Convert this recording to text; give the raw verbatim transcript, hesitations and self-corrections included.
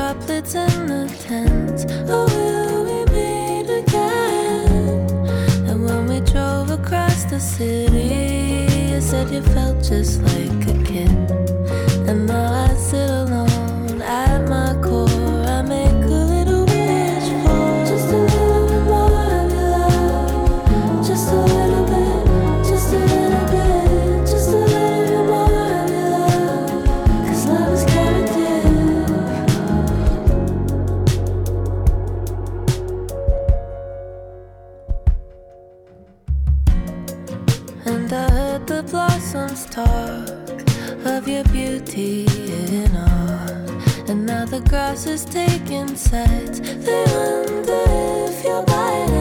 droplets in the tents. Oh, will we meet again? And when we drove across the city, you said you felt just like a kid. And now I sit alone at my core. I make a little wish for just a little bit more of your love. Just a little bit, just a little bit, just a little bit more of your love. 'Cause love is guaranteed. And I heard the blossoms talk of your beauty in art. And now the grass is taking sides. They wonder if you're buying